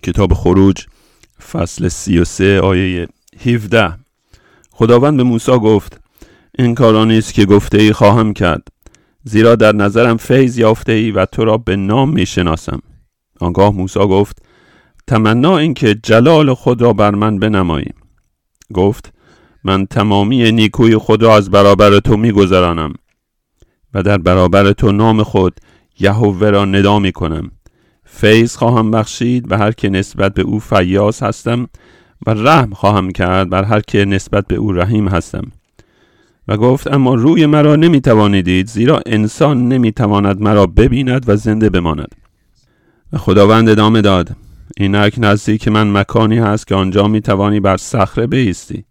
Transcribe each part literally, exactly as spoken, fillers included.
کتاب خروج فصل سی و سه آیه هفده. خداوند به موسی گفت این کارا نیست که گفته ای خواهم کرد، زیرا در نظرم فیض یافته ای و تو را به نام می شناسم. آنگاه موسی گفت تمنا این که جلال خود را بر من بنمایی. گفت من تمامی نیکوی خود را از برابر تو می گذرانم و در برابر تو نام خود یهوه را ندا می کنم. فیض خواهم بخشید به هر که نسبت به او فیاض هستم و رحم خواهم کرد بر هر که نسبت به او رحیم هستم. و گفت اما روی مرا نمی توانید دید، زیرا انسان نمی تواند مرا ببیند و زنده بماند. و خداوند ادامه داد اینک نزدیک من مکانی هست که آنجا می توانی بر صخره بایستی.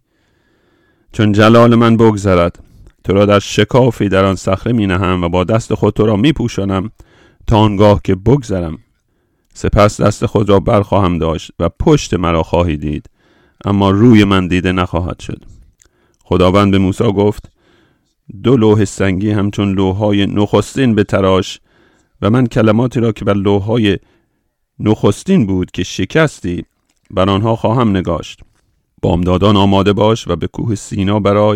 چون جلال من بگذرد تو را در شکافی در آن صخره می نهم و با دست خود تو را می پوشانم تا آنگاه که بگذرم. سپس دست خود را برخواهم داشت و پشت مرا خواهی دید، اما روی من دیده نخواهد شد. خداوند به موسی گفت دو لوح سنگی همچون لوح‌های نخستین بتراش و من کلماتی را که بر لوح‌های نخستین بود که شکستی بر آنها خواهم نگاشت. بامدادان آماده باش و به کوه سینا برای،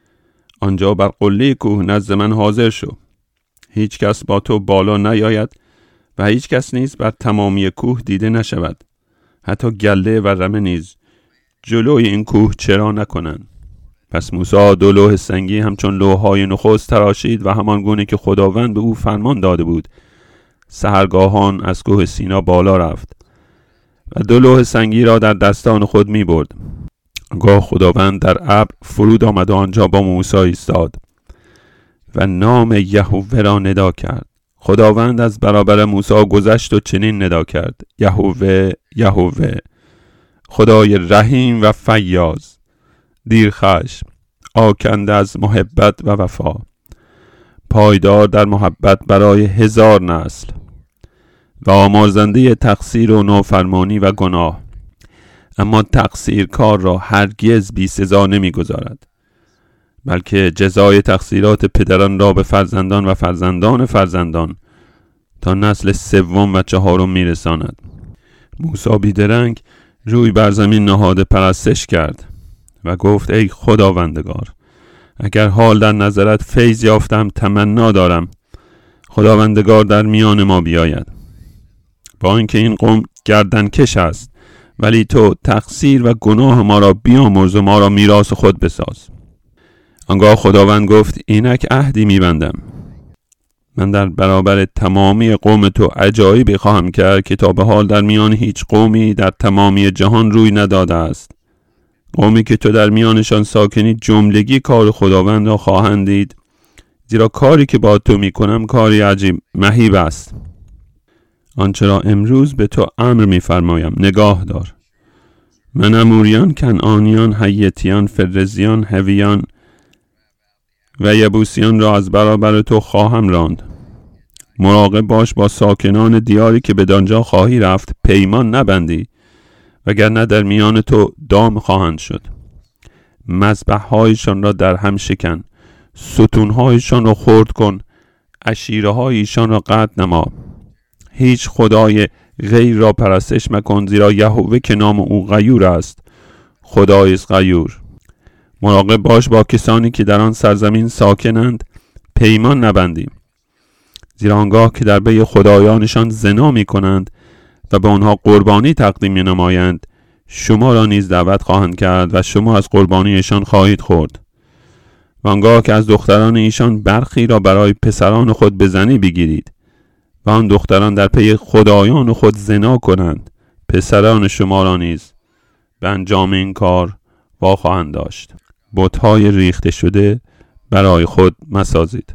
آنجا بر قله کوه نزد من حاضر شو. هیچ کس با تو بالا نیاید و هیچ کس نیز بر تمامی کوه دیده نشود، حتی گله و رمه نیز جلوی این کوه چرا نکنند. پس موسی دو لوح سنگی همچون لوح‌های نخست تراشید و همان گونه که خداوند به او فرمان داده بود سحرگاهان از کوه سینا بالا رفت و دو لوح سنگی را در دستان خود می برد. آنگاه خداوند در ابر فرود آمد و آنجا با موسی ایستاد و نام یهوه را ندا کرد. خداوند از برابر موسی گذشت و چنین ندا کرد یهوه یهوه، خدای رحیم و فیاض، دیرخشم، آکنده از محبت و وفا، پایدار در محبت برای هزار نسل و آمرزنده تقصیر و نافرمانی و گناه، اما تقصیر کار را هرگز بی سزا نمی گذارد، بلکه جزای تقصیرات پدران را به فرزندان و فرزندان فرزندان تا نسل سوم و چهارم می رساند. موسی بیدرنگ روی بر زمین نهاده پرستش کرد و گفت ای خداوندگار، اگر حال در نظرت فیض یافتم تمنا دارم خداوندگار در میان ما بیاید. با اینکه این قوم گردنکش است، ولی تو تقصیر و گناه ما را بیامرز و ما را میراث خود بساز. آنگاه خداوند گفت اینک عهدی میبندم، من در برابر تمامی قوم تو عجایبی خواهم کرد که تا به حال در میان هیچ قومی در تمامی جهان روی نداده است. قومی که تو در میانشان ساکنی جملگی کار خداوند را خواهند دید، زیرا کاری که با تو میکنم کاری عجیب مهیب است. آنچه را امروز به تو امر میفرمایم نگاه دار. من اموریان، کنعانیان، حیتیان، فرزیان، هویان و یبوسیان را از برابر تو خواهم راند. مراقب باش با ساکنان دیاری که بدانجا خواهی رفت پیمان نبندی، وگرنه در میان تو دام خواهند شد. مذبح‌هایشان را در هم شکن، ستون‌هایشان را خرد کن، عشیره‌هایشان را قطع نما. هیچ خدای غیر را پرستش مکن، زیرا یهوه که نام او غیور است خدای است غیور. مراقب باش با کسانی که در آن سرزمین ساکنند پیمان نبندی، زیرا آنگاه که در پی خدایانشان زنا می کنند و به آنها قربانی تقدیم می نمایند شما را نیز دعوت خواهند کرد و شما از قربانیشان خواهید خورد. و آنگاه که از دختران ایشان برخی را برای پسران خود به زنی بگیرید و آن دختران در پی خدایان خود زنا کنند، پسران شما را نیز به انجام این کار وا خواهند داشت. بت‌های ریخته شده برای خود مسازید.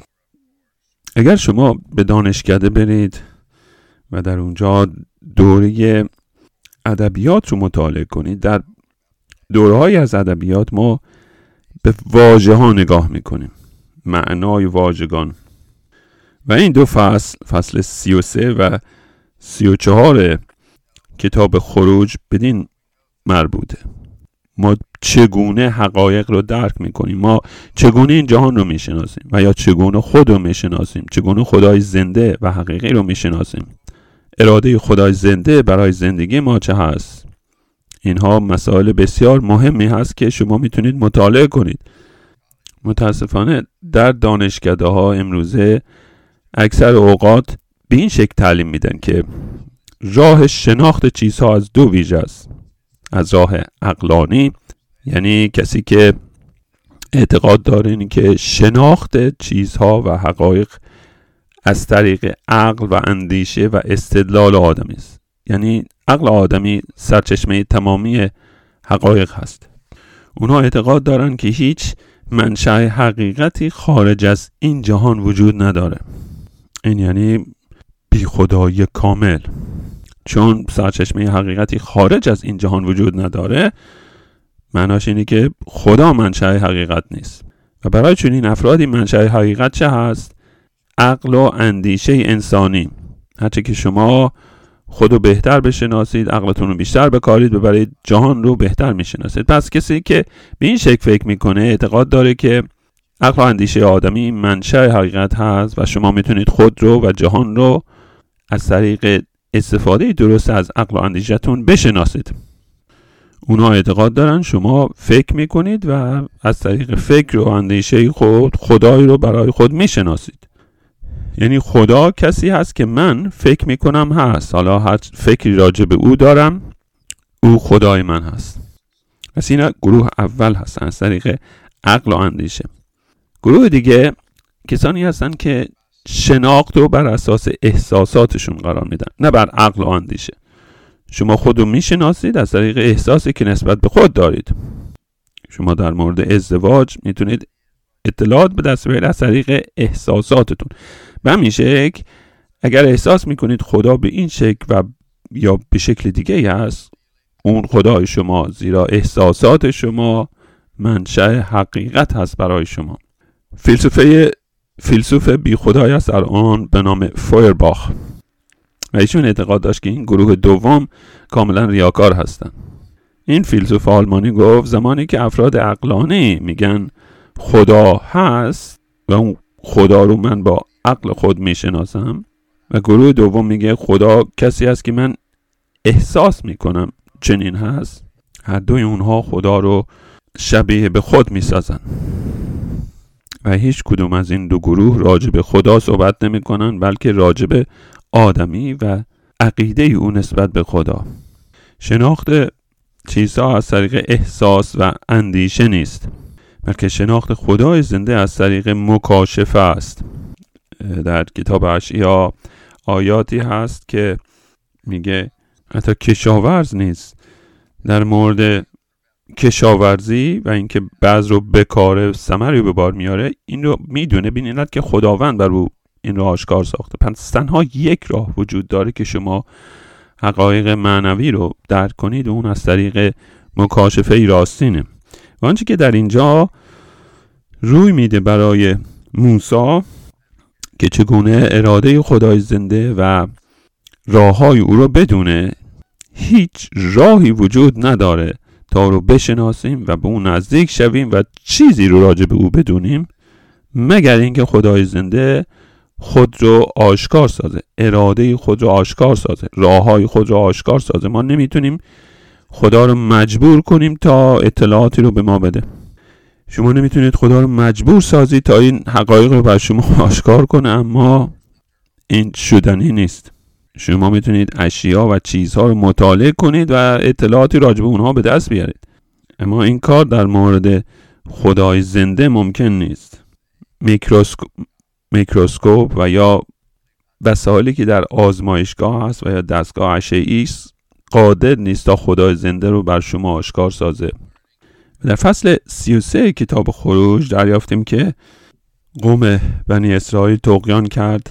اگر شما به دانشکده برید و در اونجا دوره ادبیات رو مطالعه کنید، در دوره‌های از ادبیات ما به واژه ها نگاه میکنیم، معنای واژگان. و این دو فصل، فصل سی و سه و سی و چهار کتاب خروج بدین مربوطه. ما چگونه حقایق رو درک میکنیم، ما چگونه این جهان رو میشناسیم و یا چگونه خود رو میشناسیم، چگونه خدای زنده و حقیقی رو میشناسیم. اراده خدای زنده برای زندگی ما چه هست. اینها مسائل بسیار مهمی هست که شما میتونید مطالعه کنید. متاسفانه در دانشکده ها امروزه اکثر اوقات به این شکل تعلیم میدن که راه شناخت چیزها از دو ویژه است. از راه عقلانی، یعنی کسی که اعتقاد داره این که شناخت چیزها و حقایق از طریق عقل و اندیشه و استدلال آدمی است. یعنی عقل آدمی سرچشمه تمامی حقایق هست. اونها اعتقاد دارن که هیچ منشأ حقیقتی خارج از این جهان وجود نداره. این یعنی بی خدایی کامل. چون سرچشمه حقیقتی خارج از این جهان وجود نداره، معناش اینه که خدا منشأ حقیقت نیست. و برای چنین افرادی منشأ حقیقت چه هست؟ عقل و اندیشه انسانی. هرچه که شما خودو بهتر بشناسید، عقلتون رو بیشتر بکارید، ببرید، جهان رو بهتر میشناسید. پس کسی که به این شکل فکر میکنه اعتقاد داره که عقل و اندیشه آدمی منشأ حقیقت هست و شما میتونید خود رو و جهان رو از طریق استفاده درست از عقل و اندیشه‌تون بشناسید. اونا اعتقاد دارن شما فکر میکنید و از طریق فکر و اندیشه خود خدایی رو برای خود میشناسید. یعنی خدا کسی هست که من فکر میکنم هست. حالا هر فکری راجع به او دارم، او خدای من هست. پس این گروه اول هستن، از طریق عقل و اندیشه. گروه دیگه کسانی هستن که شناخت رو بر اساس احساساتشون قرار میدن، نه بر عقل و اندیشه. شما خود رو میشناسید از طریق احساسی که نسبت به خود دارید. شما در مورد ازدواج میتونید اطلاعات به دست بیارید از طریق احساساتتون. به همین شکل اگر احساس میکنید خدا به این شکل و یا به شکل دیگه هست، اون خدای شما، زیرا احساسات شما منشأ حقیقت هست برای شما. فیلسوفه فیلسوف بی خدای است در آن به نام فویرباخ و ایشون اعتقاد داشت که این گروه دوم کاملا ریاکار هستن. این فیلسوف آلمانی گفت زمانی که افراد عقلانی میگن خدا هست و اون خدا رو من با عقل خود میشناسم، و گروه دوم میگه خدا کسی است که من احساس میکنم چنین هست، هر دوی اونها خدا رو شبیه به خود میسازن و هیچ کدوم از این دو گروه راجع به خدا صحبت نمی کنن، بلکه راجع به آدمی و عقیده او نسبت به خدا. شناخت چیزها از طریق احساس و اندیشه نیست، بلکه شناخت خدای زنده از طریق مکاشفه است. در کتاب اشعیا آیاتی هست که میگه حتی کشاورز نیست در مورد کشاورزی و اینکه بذر رو بکاره ثمری به بار میاره، این رو میدونه، ببینید که خداوند بر او این رو آشکار ساخته. پس تنها یک راه وجود داره که شما حقایق معنوی رو درک کنید و اون از طریق مکاشفه راستینه. و آنچه که در اینجا روی میده برای موسی که چگونه اراده خدای زنده و راههای او رو بدونه، هیچ راهی وجود نداره تا رو بشناسیم و به اون نزدیک شویم و چیزی رو راجع به او بدونیم مگر اینکه خدای زنده خود رو آشکار سازه، اراده خود رو آشکار سازه، راههای خود رو آشکار سازه. ما نمیتونیم خدا رو مجبور کنیم تا اطلاعاتی رو به ما بده. شما نمیتونید خدا رو مجبور سازید تا این حقایق رو بر شما آشکار کنه، اما این شدنی نیست. شما میتونید اشیا و چیزها رو مطالعه کنید و اطلاعاتی راجع به اونها به دست بیارید، اما این کار در مورد خدای زنده ممکن نیست. میکروسکوپ میکروسکوپ و یا وسایلی که در آزمایشگاه هست و یا دستگاه اشعه‌ای است قادر نیست تا خدای زنده رو بر شما آشکار سازه. در فصل سی و سه کتاب خروج دریافتیم که قوم بنی اسرائیل طغیان کرد،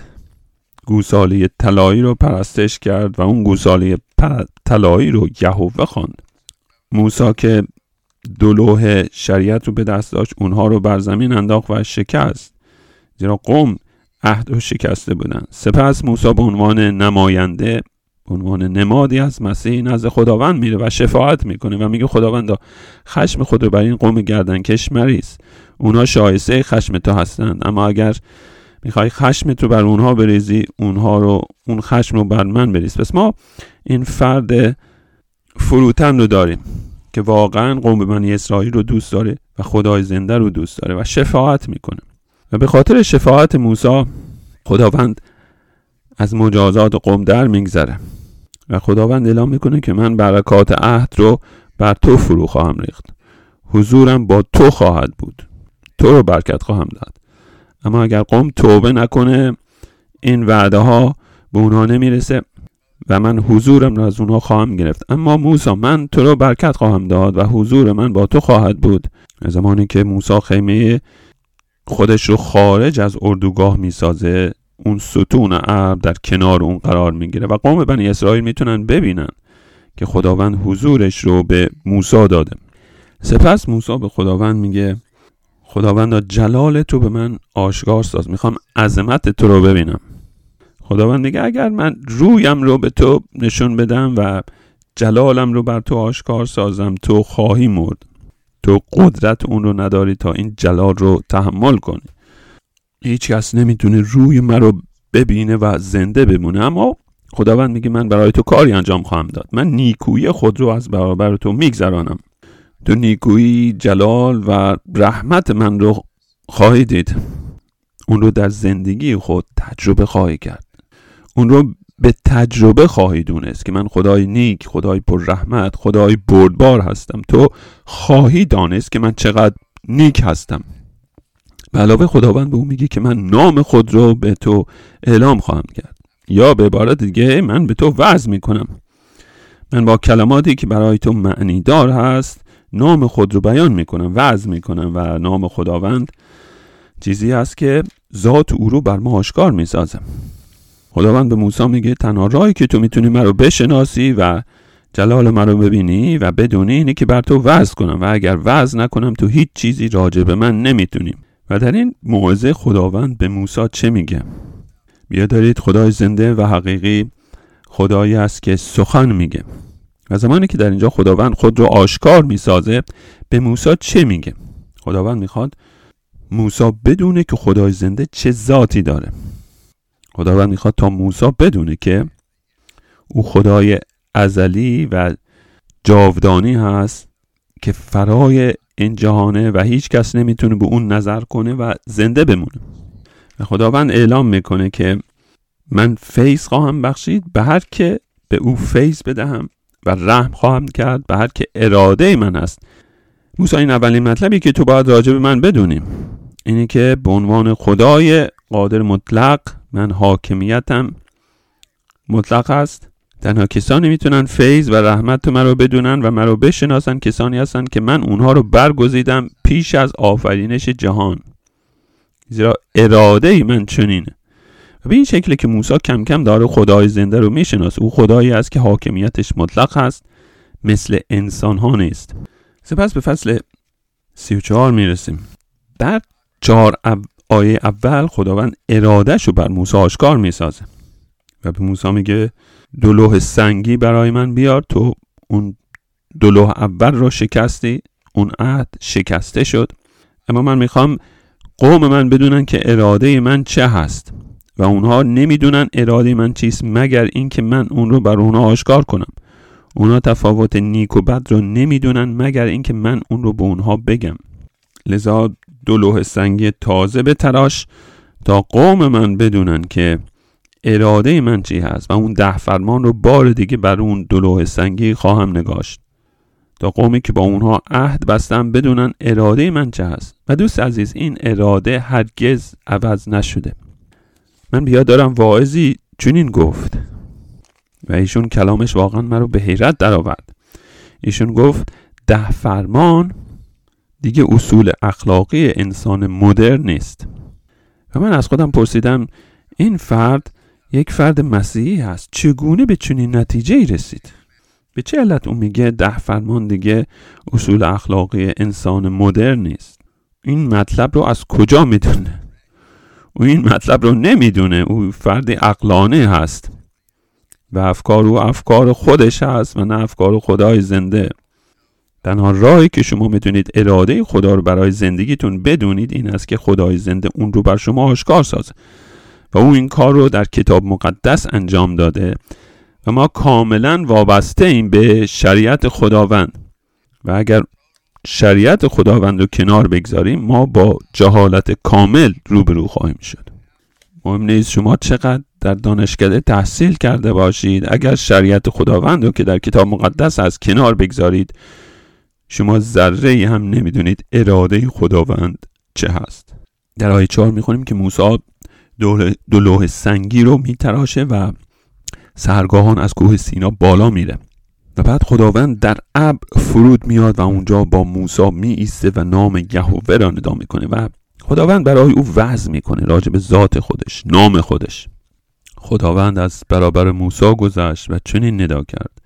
گوساله طلایی رو پرستش کرد و اون گوساله طلایی رو یهوه خواند. موسی که دو لوح شریعت رو به دست داشت اونها رو بر زمین انداخت و شکست، زیرا قوم عهد رو شکسته بودن. سپس موسی به عنوان نماینده، به عنوان نمادی از مسیح نزد خداوند میره و شفاعت میکنه و میگه خداوندا خشم خود رو بر این قوم گردنکش مریز، اونا شایسته خشم تو هستند، اما اگر میخوای خشمت رو بر اونها بریزی، اونها رو اون خشم رو بر من بریز. پس ما این فرد فروتن رو داریم که واقعا قوم بنی اسرائیل رو دوست داره و خدای زنده رو دوست داره و شفاعت میکنه. و به خاطر شفاعت موسی خداوند از مجازات قوم در میگذره و خداوند اعلام میکنه که من برکات عهد رو بر تو فرو خواهم ریخت، حضورم با تو خواهد بود، تو رو برکت خواهم داد. اما اگر قوم توبه نکنه این وعده ها به اونها نمیرسه و من حضورم رو از اونها خواهم گرفت. اما موسی من تو رو برکت خواهم داد و حضور من با تو خواهد بود. زمانی که موسی خیمه خودش رو خارج از اردوگاه میسازه، اون ستون ابر در کنار اون قرار میگیره و قوم بنی اسرائیل میتونن ببینن که خداوند حضورش رو به موسی داده. سپس موسی به خداوند میگه خداوند جلال تو به من آشکار ساز، میخوام عظمت تو رو ببینم. خداوند میگه اگر من رویم رو به تو نشون بدم و جلالم رو بر تو آشکار سازم تو خواهی مرد. تو قدرت اون رو نداری تا این جلال رو تحمل کنی. هیچ کس نمیتونه روی من رو ببینه و زنده بمونه. اما خداوند میگه من برای تو کاری انجام خواهم داد. من نیکویی خود رو از برابر تو میگذرانم. تو نیکویی، جلال و رحمت من رو خواهی دید. اون رو در زندگی خود تجربه خواهی کرد. اون رو به تجربه خواهی دونست که من خدای نیک، خدای پر رحمت، خدای بردبار هستم. تو خواهی دانست که من چقدر نیک هستم. به علاوه خداوند به اون میگه که من نام خود رو به تو اعلام خواهم کرد، یا به عبارت دیگه من به تو وعظ میکنم. من با کلماتی که برای تو معنی دار هست نام خود رو بیان میکنم، وعظ میکنم. و نام خداوند چیزی هست که ذات او رو بر ما آشکار میسازم. خداوند به موسی میگه تنها راهی که تو میتونی من رو بشناسی و جلال من رو ببینی و بدونی اینه که بر تو وعظ کنم، و اگر وعظ نکنم تو هیچ چیزی راجع به من نمیتونیم. و در این موعظه خداوند به موسی چه میگه؟ بیا دارید خدای زنده و حقیقی خدایی است که سخن میگه. و زمانی که در اینجا خداوند خود رو آشکار میسازه به موسی چه میگه؟ خداوند میخواد موسی بدونه که خدای زنده چه ذاتی داره. خداوند میخواد تا موسی بدونه که او خدای ازلی و جاودانی هست که فرای این جهانه و هیچ کس نمیتونه به اون نظر کنه و زنده بمونه. و خداوند اعلام میکنه که من فیض خواهم بخشید به هر که به او فیض بدهم و رحم خواهم کرد به هر که اراده من است. موسی این اولین مطلبی که تو باید راجع به من بدونیم اینه که به عنوان خدای قادر مطلق من حاکمیتم مطلق است. تنها کسانی میتونن فیض و رحمت من رو بدونن و من رو بشناسن کسانی هستن که من اونها رو برگزیدم پیش از آفرینش جهان، زیرا اراده من چنینه. و به این شکلی که موسی کم کم داره خدای زنده رو میشناسه. او خدایی است که حاکمیتش مطلق هست، مثل انسان ها نیست. سپس به فصل سی و چهار میرسیم. در چهار آیه اول خداوند ارادهش رو بر موسی آشکار میسازه و به موسی میگه دو لوح سنگی برای من بیار. تو اون دو لوح اول رو شکستی، اون عهد شکسته شد. اما من میخوام قوم من بدونن که اراده من چه هست و اونها نمیدونن اراده من چیست مگر این که من اون رو بر اونها آشکار کنم. اونها تفاوت نیک و بد رو نمیدونن مگر این که من اون رو به اونها بگم. لذا دو لوح سنگی تازه به تراش تا قوم من بدونن که اراده من چی هست و اون ده فرمان رو بار دیگه بر اون دو لوح سنگی خواهم نگاشت تا قومی که با اونها عهد بستم بدونن اراده من چه هست. و دوست عزیز این اراده هرگز عوض نشده. من بیا دارم واعظی چنین گفت و ایشون کلامش واقعا من رو به حیرت در آورد. ایشون گفت ده فرمان دیگه اصول اخلاقی انسان مدرن نیست. و من از خودم پرسیدم این فرد یک فرد مسیحی هست، چگونه به چنین نتیجه‌ای رسید؟ به چه علت اون میگه ده فرمان دیگه اصول اخلاقی انسان مدرن نیست؟ این مطلب رو از کجا میدونه؟ او این مطلب رو نمیدونه. او فرد عقلانی هست و افکار او افکار خودش هست و نه افکار خدای زنده. تنها راهی که شما میتونید اراده خدا رو برای زندگیتون بدونید این است که خدای زنده اون رو بر شما آشکار سازه و او این کار رو در کتاب مقدس انجام داده و ما کاملا وابسته ایم به شریعت خداوند و اگر شریعت خداوند رو کنار بگذاریم ما با جهالت کامل روبرو خواهیم شد. مهم نیست شما چقدر در دانشکده تحصیل کرده باشید، اگر شریعت خداوند رو که در کتاب مقدس از کنار بگذارید شما ذره هم نمیدونید اراده خداوند چه هست. در آیه چهار میخونیم که موسی دو لوح سنگی رو میتراشه و سحرگاهان از کوه سینا بالا میره و بعد خداوند در ابر فرود میاد و اونجا با موسی می ایسته و نام یهوه را ندا میکنه و خداوند برای او وعظ میکنه راجع به ذات خودش، نام خودش. خداوند از برابر موسی گذشت و چنین ندا کرد: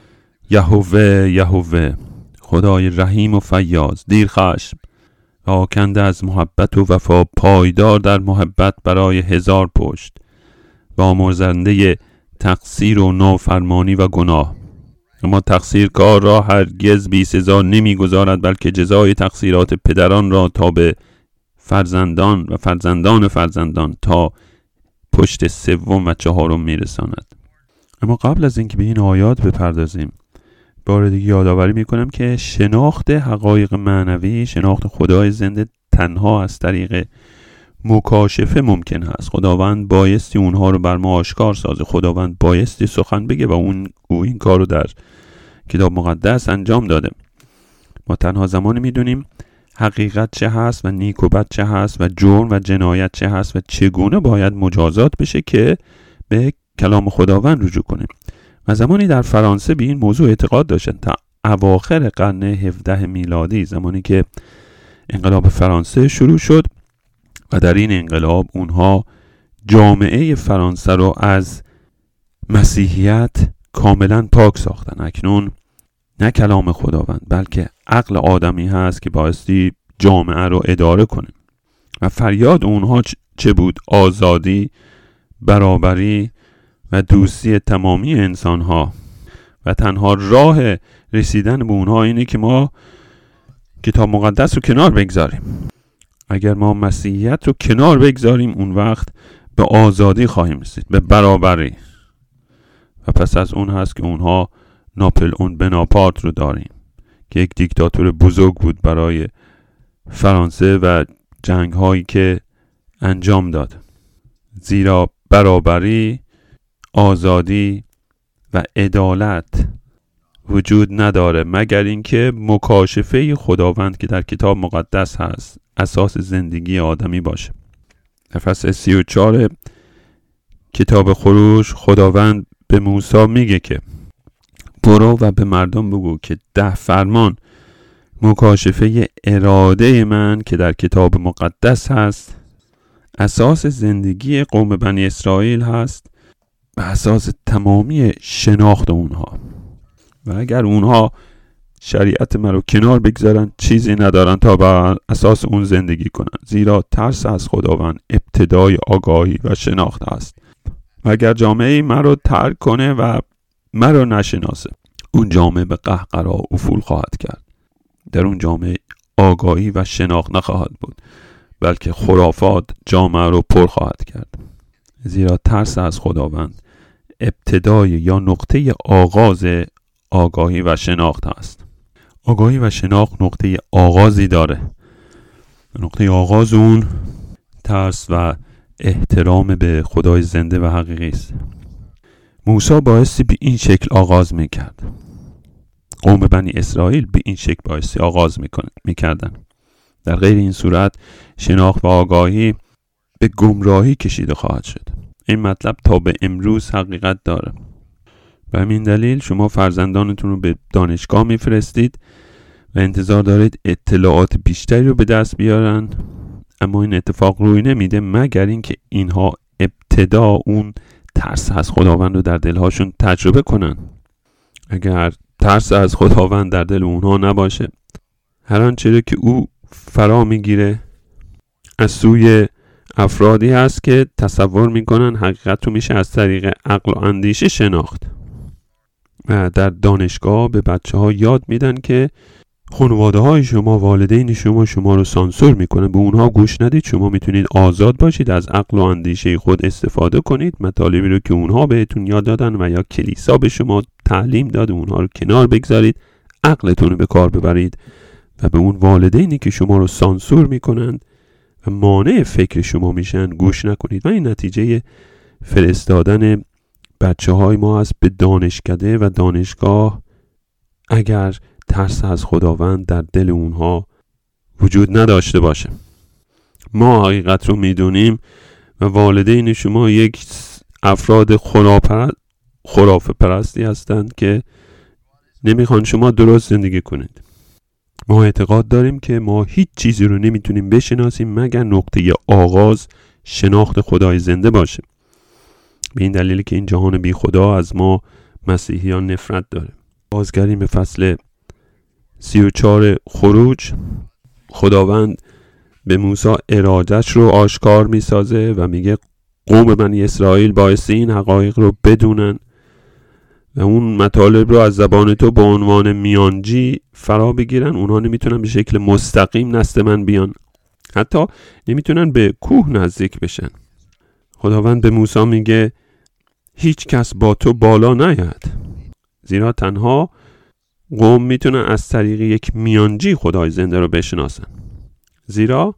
یهوه یهوه، خدای رحیم و فیاض، دیر خشم و آکنده از محبت و وفا، پایدار در محبت برای هزار پشت و آمرزنده تقصیر و نافرمانی و گناه. اما تقصیر کار را هرگز بی سزا نمی گذارد، بلکه جزای تقصیرات پدران را تا به فرزندان و فرزندان فرزندان تا پشت سوم و چهارم می رساند. اما قبل از اینکه به این آیات بپردازیم بار دیگه یادآوری می کنم که شناخت حقایق معنوی، شناخت خدای زنده تنها از طریق مکاشفه ممکن است. خداوند بایستی اونها رو بر ما آشکار سازه، خداوند بایستی سخن بگه و اون او این کار رو در کتاب مقدس انجام داده. ما تنها زمانی میدونیم حقیقت چه هست و نیک و بد چه هست و جرم و جنایت چه هست و چگونه باید مجازات بشه که به کلام خداوند رجوع کنیم. و زمانی در فرانسه به این موضوع اعتقاد داشتن تا اواخر قرن هفدهم میلادی، زمانی که انقلاب فرانسه شروع شد و در این انقلاب اونها جامعه فرانسه رو از مسیحیت کاملا پاک ساختن. اکنون نه کلام خداوند بلکه عقل آدمی هست که بایستی جامعه رو اداره کنه و فریاد اونها چه بود؟ آزادی، برابری و دوستی تمامی انسان ها. و تنها راه رسیدن به اونها اینه که ما کتاب مقدس رو کنار بگذاریم. اگر ما مسیحیت رو کنار بگذاریم اون وقت به آزادی خواهیم رسید، به برابری. و پس از اون هست که اونها ناپلئون بناپارت رو داریم که یک دیکتاتور بزرگ بود برای فرانسه و جنگ هایی که انجام داد، زیرا برابری، آزادی و عدالت وجود نداره مگر اینکه مکاشفه خداوند که در کتاب مقدس هست اساس زندگی آدمی باشه. در فصل سی و چهار کتاب خروج خداوند به موسی میگه که برو و به مردم بگو که ده فرمان مکاشفه اراده من که در کتاب مقدس هست اساس زندگی قوم بنی اسرائیل هست و اساس تمامی شناخت اونها. و اگر اونها شریعت من رو کنار بگذارن چیزی ندارن تا بر اساس اون زندگی کنن، زیرا ترس از خداوند ابتدای آگاهی و شناخت است. و اگر جامعه من رو ترک کنه و من رو نشناسه اون جامعه به قهقرا افول خواهد کرد. در اون جامعه آگاهی و شناخت نخواهد بود بلکه خرافات جامعه رو پر خواهد کرد، زیرا ترس از خداوند ابتدای یا نقطه آغاز آگاهی و شناخت است. آگاهی و شناخت نقطه آغازی داره. نقطه آغاز اون ترس و احترام به خدای زنده و حقیقی است. موسی بایستی به این شکل آغاز میکرد. قوم بنی اسرائیل به این شکل بایستی آغاز میکردن. در غیر این صورت شناخت و آگاهی به گمراهی کشیده خواهد شد. این مطلب تا به امروز حقیقت داره. به همین دلیل شما فرزندانتون رو به دانشگاه میفرستید و انتظار دارید اطلاعات بیشتری رو به دست بیارن، اما این اتفاق روی نمیده مگر اینکه اینها ابتدا اون ترس از خداوند رو در دلهاشون تجربه کنن. اگر ترس از خداوند در دل اونها نباشه، هر آنچه که او فرا میگیره از سوی افرادی هست که تصور میکنن حقیقت رو میشه از طریق عقل و اندیشه شناخت. و در دانشگاه به بچه ها یاد میدن که خانواده های شما، والدین شما شما رو سانسور میکنن، به اونها گوش ندید. شما میتونید آزاد باشید، از عقل و اندیشه خود استفاده کنید، مطالبی رو که اونها بهتون یاد دادن و یا کلیسا به شما تعلیم داده اونها رو کنار بگذارید، عقلتون رو به کار ببرید و به اون والدینی که شما رو سانسور میکنند و مانع فکر شما میشن گوش نکنید. و این نتیجه فرستادن بچه های ما است به دانشکده و دانشگاه اگر ترس از خداوند در دل اونها وجود نداشته باشه. ما حقیقت رو میدونیم و والدین شما یک افراد خرافه پرستی هستند که نمیخوان شما درست زندگی کنید. ما اعتقاد داریم که ما هیچ چیزی رو نمیتونیم بشناسیم مگر نقطه آغاز شناخت خدای زنده باشه. به این دلیلی که این جهان بی خدا از ما مسیحیان نفرت داره. بازگردیم به فصل سی و چهار خروج. خداوند به موسی ارادش رو آشکار می سازه و میگه قوم بنی اسرائیل بایستی این حقایق رو بدونن و اون مطالب رو از زبان تو به عنوان میانجی فرا بگیرن. اونها نمیتونن به شکل مستقیم نزد من بیان، حتی نمیتونن به کوه نزدیک بشن. خداوند به موسی میگه هیچ کس با تو بالا نیاد، زیرا تنها قوم میتونن از طریق یک میانجی خدای زنده رو بشناسن، زیرا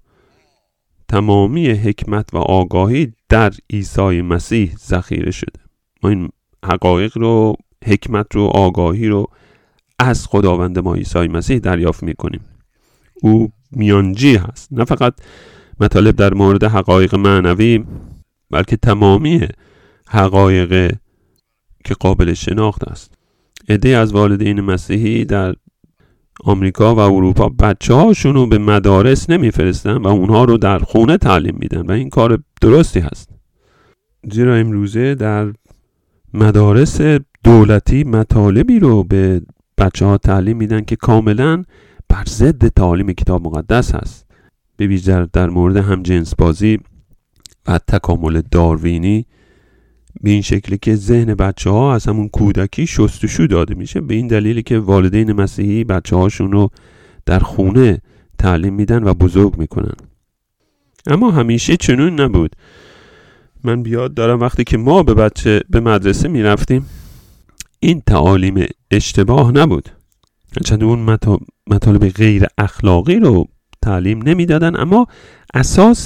تمامی حکمت و آگاهی در عیسی مسیح ذخیره شده. ما این حقایق رو، حکمت رو، آگاهی رو از خداوند ما عیسی مسیح دریافت میکنیم. او میانجی هست، نه فقط مطالب در مورد حقایق معنوی، بلکه تمامی حقایق که قابل شناخت است. عده از والدین مسیحی در آمریکا و اروپا بچه هاشون رو به مدارس نمیفرستن و اونها رو در خونه تعلیم میدن و این کار درستی هست، زیرا امروزه در مدارس دولتی مطالبی رو به بچه ها تعلیم میدن که کاملا بر ضد تعالیم کتاب مقدس هست. به ویژه در مورد همجنس بازی و تکامل داروینی، به این شکلی که ذهن بچه ها از همون کودکی شستشو داده میشه. به این دلیلی که والدین مسیحی بچه هاشون رو در خونه تعلیم میدن و بزرگ میکنن. اما همیشه چنون نبود. من بیاد دارم وقتی که ما به بچه به مدرسه میرفتیم این تعالیم اشتباه نبود، چند اون مطالب غیر اخلاقی رو تعلیم نمیدادن، اما اساس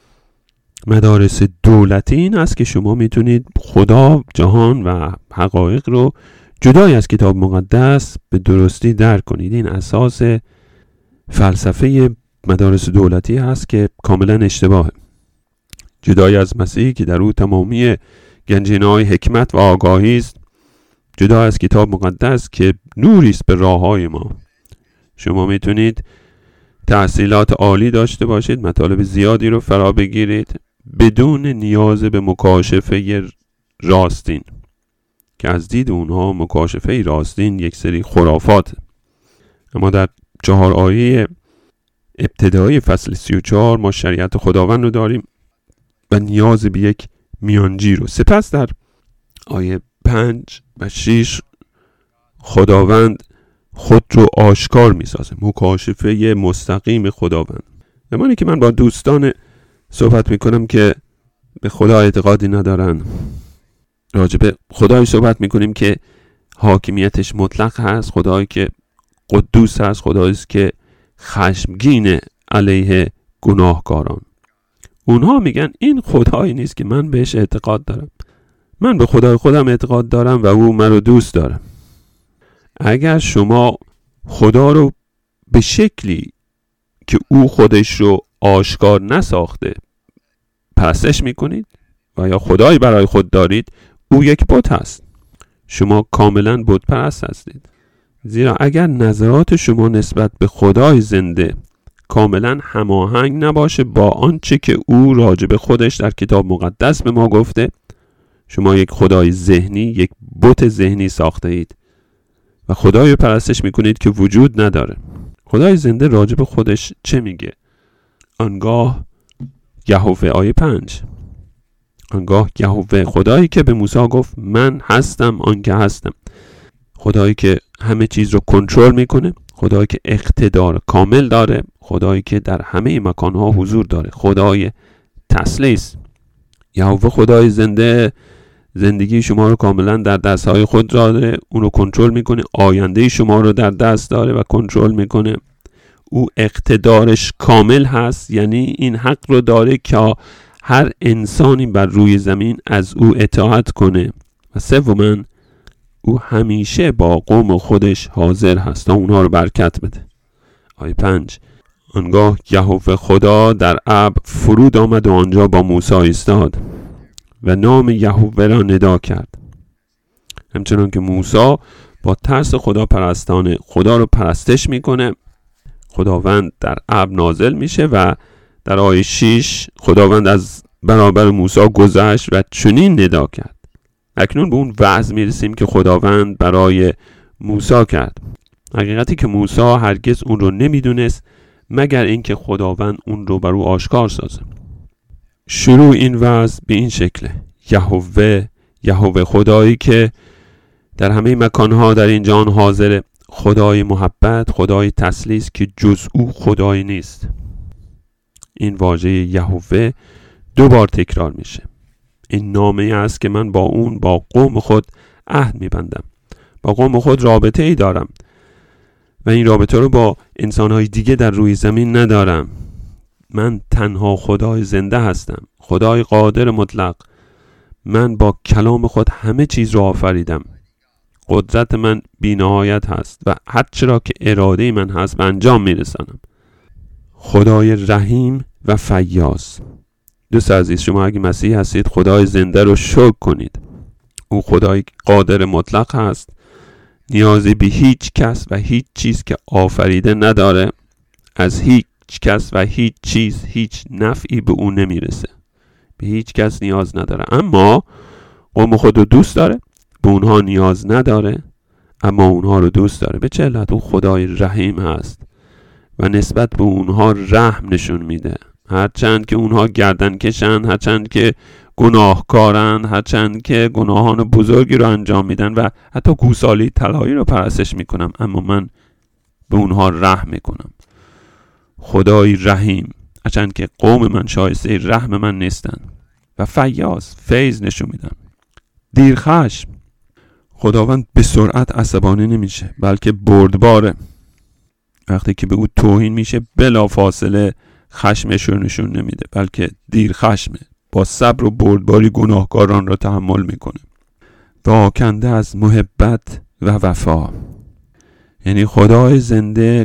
مدارس دولتی این است که شما میتونید خدا، جهان و حقایق رو جدای از کتاب مقدس به درستی درک کنید. این اساس فلسفه مدارس دولتی هست که کاملا اشتباهه. جدای از مسیح که در او تمامی گنجینه‌های حکمت و آگاهی است، جدا از کتاب مقدس که نوری است به راههای ما. شما میتونید تحصیلات عالی داشته باشید، مطالب زیادی رو فرا بگیرید بدون نیاز به مکاشفه راستین که از دید اونها مکاشفه راستین یک سری خرافات. اما در چهار آیه ابتدایی فصل سی و چهار ما شریعت خداوند رو داریم و نیاز به یک میانجی رو. سپس در آیه پنج و شش خداوند خود رو آشکار می سازه، مکاشفه مستقیم خداوند. زمانی که من با دوستان صحبت می کنم که به خدا اعتقادی ندارن، راجع به خدایی صحبت می کنیم که حاکمیتش مطلق هست، خدایی که قدوس هست، خدایی که خشمگین علیه گناهکاران. اونها میگن این خدایی نیست که من بهش اعتقاد دارم. من به خدای خودم اعتقاد دارم و او من رو دوست داره. اگر شما خدا رو به شکلی که او خودش رو آشکار نساخته پرستش میکنید و یا خدایی برای خود دارید، او یک بت هست. شما کاملا بت پرست هستید. زیرا اگر نظرات شما نسبت به خدای زنده کاملا هماهنگ نباشه با آنچه که او راجع به خودش در کتاب مقدس به ما گفته، شما یک خدای ذهنی، یک بت ذهنی ساخته اید و خدایی پرستش میکنید که وجود نداره. خدای زنده راجع به خودش چه میگه؟ آنگاه یهوه، آیه پنج، آنگاه یهوه، خدایی که به موسی گفت من هستم آن که هستم، خدایی که همه چیز رو کنترل میکنه، خدایی که اقتدار کامل داره، خدایی که در همه مکانها حضور داره، خدای تثلیث. یهوه خدای زنده زندگی شما رو کاملا در دستهای خود داره، اون رو کنترل میکنه. آینده شما رو در دست داره و کنترل میکنه. او اقتدارش کامل هست، یعنی این حق رو داره که هر انسانی بر روی زمین از او اطاعت کنه. و سوماً او همیشه با قوم خودش حاضر هست تا اونها رو برکت بده. آیه پنج: آنگاه یهوه خدا در ابر فرود آمد و آنجا با موسی ایستاد و نام یهوه را ندا کرد. همچنان که موسی با ترس خدا پرستانه خدا رو پرستش میکنه، خداوند در ابر نازل میشه و در آیه شش خداوند از برابر موسی گذشت و چنین ندا کرد. اکنون به اون وعظ میرسیم که خداوند برای موسی کرد. حقیقتی که موسی هرگز اون رو نمیدونست مگر اینکه خداوند اون رو بر او آشکار سازه. شروع این وعظ به این شکله: یهوه، یهوه خدایی که در همه مکانها در این جهان حاضره، خدای محبت، خدای تثلیث که جز او خدایی نیست. این واژه یهوه دو بار تکرار میشه. این نامه است که من با اون با قوم خود عهد میبندم، با قوم خود رابطه ای دارم و این رابطه رو با انسانهای دیگه در روی زمین ندارم. من تنها خدای زنده هستم، خدای قادر مطلق. من با کلام خود همه چیز رو آفریدم. قدرت من بی نهایت هست و هر چرا که اراده من هست به انجام میرسانم. خدای رحیم و فیاض. دوست عزیز، شما اگه مسیحی هستید خدای زنده رو شکر کنید. او خدای قادر مطلق هست، نیازی به هیچ کس و هیچ چیز که آفریده نداره. از هیچ کس و هیچ چیز هیچ نفعی به او نمیرسه، به هیچ کس نیاز نداره. اما قوم خود رو دوست داره، به اونها نیاز نداره اما اونها رو دوست داره. به چه علت؟ او خدای رحیم هست و نسبت به اونها رحم نشون میده. هرچند که اونها گردن کشن، هرچند که گناهکارن، هرچند که گناهان بزرگی رو انجام میدن و حتی گوسالی طلایی رو پرستش میکنم، اما من به اونها رحم میکنم. خدای رحیم، هرچند که قوم من شایسته رحم من نیستن. و فیاض، فیض نشون میدن. دیرخشم، خداوند به سرعت عصبانی نمیشه بلکه بردباره. وقتی که به او توهین میشه بلا فاصله خشمش رو نشون نمیده بلکه دیر خشمه، با صبر و بردباری گناهکاران را تحمل میکنه و آکنده از محبت و وفا. یعنی خدای زنده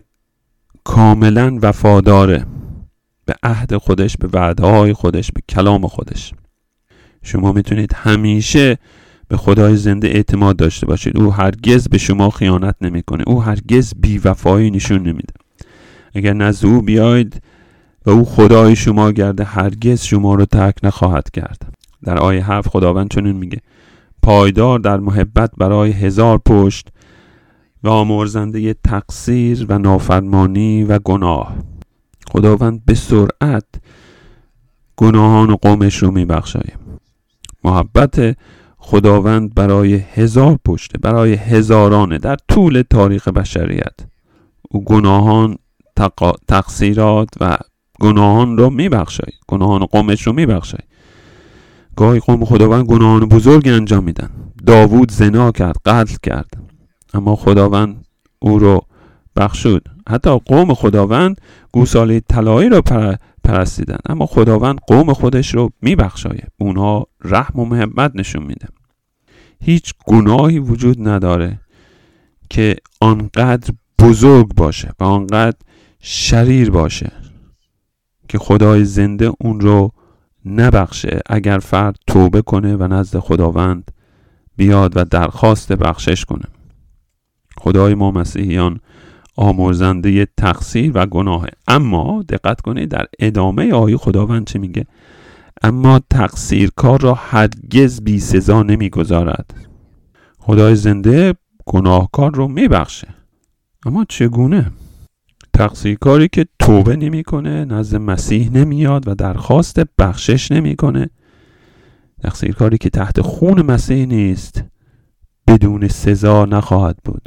کاملا وفاداره به عهد خودش، به وعده‌های خودش، به کلام خودش. شما میتونید همیشه به خدای زنده اعتماد داشته باشید. او هرگز به شما خیانت نمیکنه، او هرگز بی‌وفایی نشون نمیده. اگر نزد او بیاید و او خدای شما گرده هرگز شما رو ترک نخواهد کرد. در آیه هفت خداوند چنین میگه: پایدار در محبت برای هزار پشت و آمرزنده تقصیر و نافرمانی و گناه. خداوند به سرعت گناهان قومش رو میبخشاید. محبت خداوند برای هزار پشته، برای هزارانه در طول تاریخ بشریت. او گناهان، تق... تقصیرات و گناهان رو میبخشاید، گناهان قومش رو میبخشاید. گاهی قوم خداوند گناهان بزرگی انجام میدن. داوود زنا کرد، قتل کرد، اما خداوند او رو بخشود. حتی قوم خداوند گوساله طلایی رو پر... پرستیدن، اما خداوند قوم خودش رو میبخشاید، اونها رحم و محبت نشون میده. هیچ گناهی وجود نداره که آنقدر بزرگ باشه و آنقدر شریر باشه که خدای زنده اون رو نبخشه اگر فرد توبه کنه و نزد خداوند بیاد و درخواست بخشش کنه. خدای ما مسیحیان آمرزنده تقصیر و گناهه. اما دقت کنید در ادامه آیه خداوند چه میگه؟ اما تقصیرکار را هرگز بی سزا نمیگذارد. خدای زنده گناهکار رو میبخشه، اما چگونه؟ تقصیرکاری که توبه نمیکنه، نزد مسیح نمیاد و درخواست بخشش نمیکنه، تقصیرکاری که تحت خون مسیح نیست، بدون سزا نخواهد بود.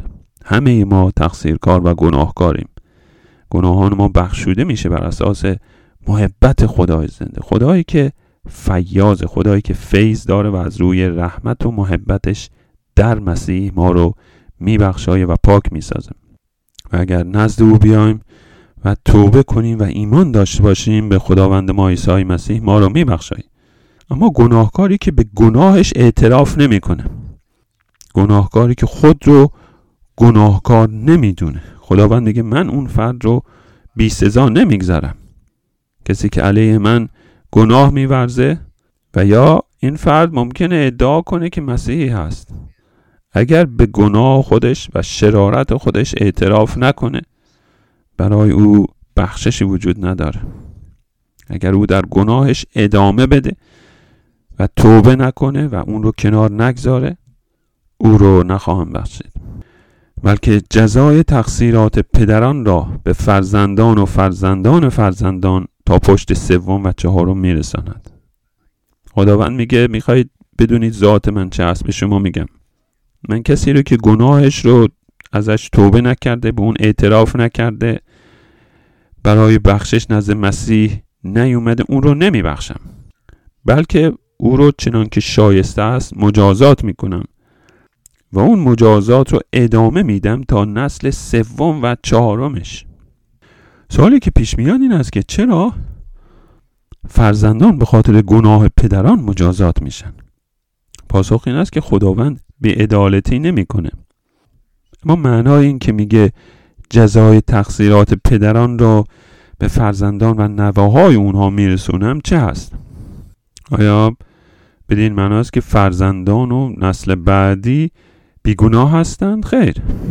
همه ما تقصیرکار و گناهکاریم. گناهان ما بخشوده میشه بر اساس محبت خدای زنده، خدایی که فیاض، خدایی که فیض داره و از روی رحمت و محبتش در مسیح ما رو میبخشایه و پاک میسازه. و اگر نزد او بیایم و توبه کنیم و ایمان داشته باشیم به خداوند ما عیسی مسیح، ما رو میبخشایه. اما گناهکاری که به گناهش اعتراف نمیکنه، گناهکاری که خود رو گناهکار نمیدونه، خداوند میگه من اون فرد رو بی سزا نمیگذارم. کسی که علیه من گناه میورزه و یا این فرد ممکنه ادعا کنه که مسیحی هست، اگر به گناه خودش و شرارت خودش اعتراف نکنه، برای او بخششی وجود نداره. اگر او در گناهش ادامه بده و توبه نکنه و اون رو کنار نگذاره، او رو نخواهم بخشید، بلکه جزای تقصیرات پدران را به فرزندان و فرزندان فرزندان تا پشت سوم و چهارم میرساند. خداوند میگه میخواید بدونید ذات من چه است؟ به شما میگم من کسی رو که گناهش رو ازش توبه نکرده، به اون اعتراف نکرده، برای بخشش نزد مسیح نیومده، اون رو نمیبخشم، بلکه او رو چنان که شایسته است مجازات میکنم و اون مجازات رو ادامه میدم تا نسل سوم و چهارمش. سوالی که پیش میاد این است که چرا فرزندان به خاطر گناه پدران مجازات میشن؟ پاسخ این است که خداوند بی‌عدالتی نمیکنه. اما معنای این که میگه جزای تقصیرات پدران را به فرزندان و نوه‌های اونها میرسونم چه هست؟ آیا بدین معناست که فرزندان و نسل بعدی بیگناه هستند؟ خیر.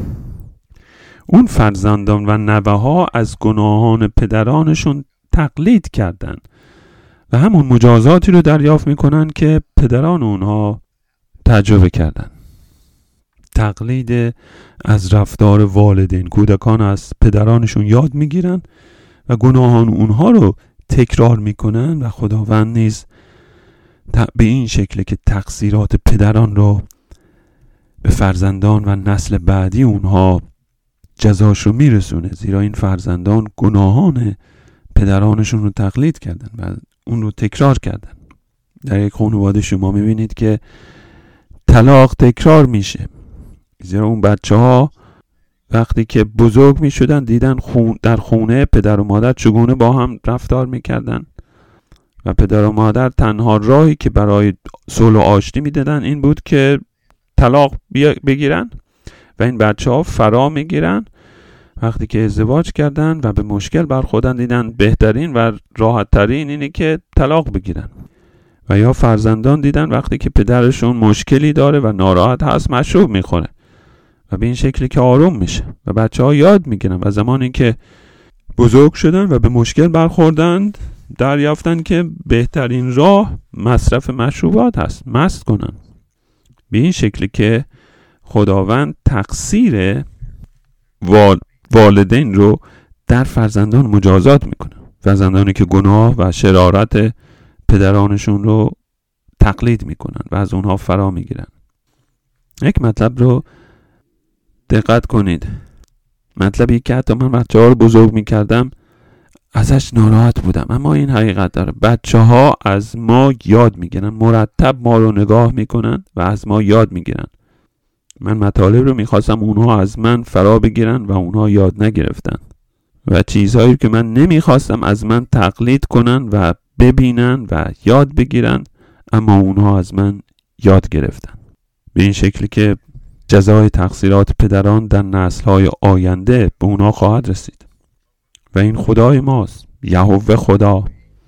اون فرزندان و نوه‌ها از گناهان پدرانشون تقلید کردند و همون مجازاتی رو دریافت میکنن که پدران اونها تجربه کردن. تقلید از رفتار والدین، کودکان از پدرانشون یاد میگیرن و گناهان اونها رو تکرار میکنن و خداوند نیز به این شکل که تقصیرات پدران رو به فرزندان و نسل بعدی اونها جزاش رو میرسونه، زیرا این فرزندان گناهان پدرانشون رو تقلید کردن و اون رو تکرار کردن. در یک خانواده شما میبینید که طلاق تکرار میشه، زیرا اون بچه ها وقتی که بزرگ میشدن دیدن خون در خونه پدر و مادر چگونه با هم رفتار میکردن و پدر و مادر تنها راهی که برای صلح و آشتی میدادن این بود که طلاق بگیرن و این بچه ها فرا میگیرن. وقتی که ازدواج کردن و به مشکل برخوردن دیدن بهترین و راحت ترین اینه که طلاق بگیرن. و یا فرزندان دیدن وقتی که پدرشون مشکلی داره و ناراحت هست مشروب میخوره و به این شکلی که آروم میشه و بچه ها یاد میگیرن و زمانی که بزرگ شدن و به مشکل برخوردن دریافتن که بهترین راه مصرف مشروبات هست، مست کنن. به این شکلی که خداوند تقصیر وال والدین رو در فرزندان مجازات میکنه، فرزندانی که گناه و شرارت پدرانشون رو تقلید میکنن و از اونها فرا میگیرن. یک مطلب رو دقت کنید، مطلبی که حتی من بچه ها رو بزرگ میکردم ازش ناراحت بودم، اما این حقیقت داره. بچه ها از ما یاد میگیرن، مرتب ما رو نگاه میکنن و از ما یاد میگیرن. من مطالب رو میخواستم اونها از من فرا بگیرن و اونها یاد نگرفتن و چیزهایی که من نمیخواستم از من تقلید کنن و ببینن و یاد بگیرن، اما اونها از من یاد گرفتن. به این شکلی که جزای تقصیرات پدران در نسل‌های آینده به اونها خواهد رسید. و این خدای ماست، یهوه خدا،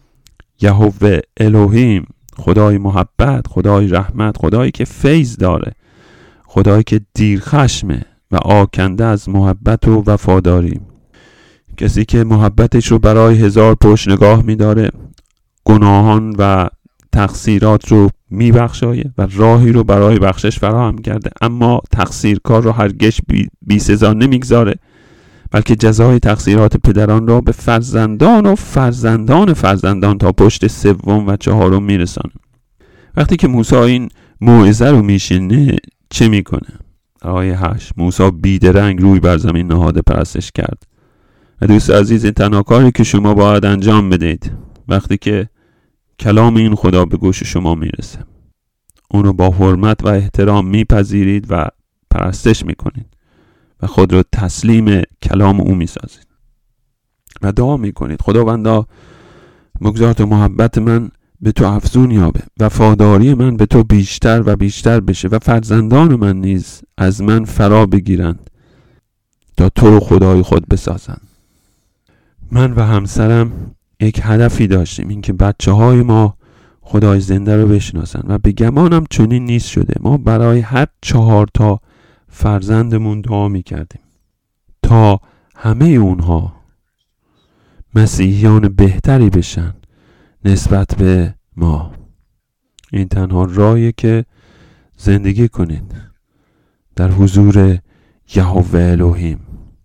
یهوه الوهیم، خدای محبت، خدای رحمت، خدایی که فیض داره، خدایی که دیر خشمه و آکنده از محبت و وفاداری. کسی که محبتش رو برای هزار پشت نگاه می‌داره، گناهان و تقصیرات رو میبخشایه و راهی رو برای بخشش فراهم کرده، اما تقصیرکار رو هرگز بی, بی سزا نمیگذاره، بلکه جزای تقصیرات پدران را به فرزندان و فرزندان فرزندان تا پشت سوم و چهارم میرسانه. وقتی که موسی این موعظه رو میشنه چه میکنه؟ آیه هشت. موسی بیدرنگ روی بر زمین نهاده پرستش کرد. و دوست عزیز، این تنها کاری که شما باید انجام بدید وقتی که کلام این خدا به گوش شما میرسه، اونو با حرمت و احترام میپذیرید و پرستش میکنید و خود رو تسلیم کلام او میسازید و دعا میکنید: خداوندا بگذار تا محبت من به تو افزون یابه، وفاداری من به تو بیشتر و بیشتر بشه و فرزندان من نیز از من فرا بگیرند تا تو رو خدای خود بسازند. من و همسرم یک هدفی داشتیم، این که بچه های ما خدای زنده رو بشناسن و به گمانم چنین نیست شده. ما برای هر چهار تا فرزندمون دعا میکردیم تا همه اونها مسیحیان بهتری بشن نسبت به ما. این تنها راهیه که زندگی کنید در حضور یهوه الوهیم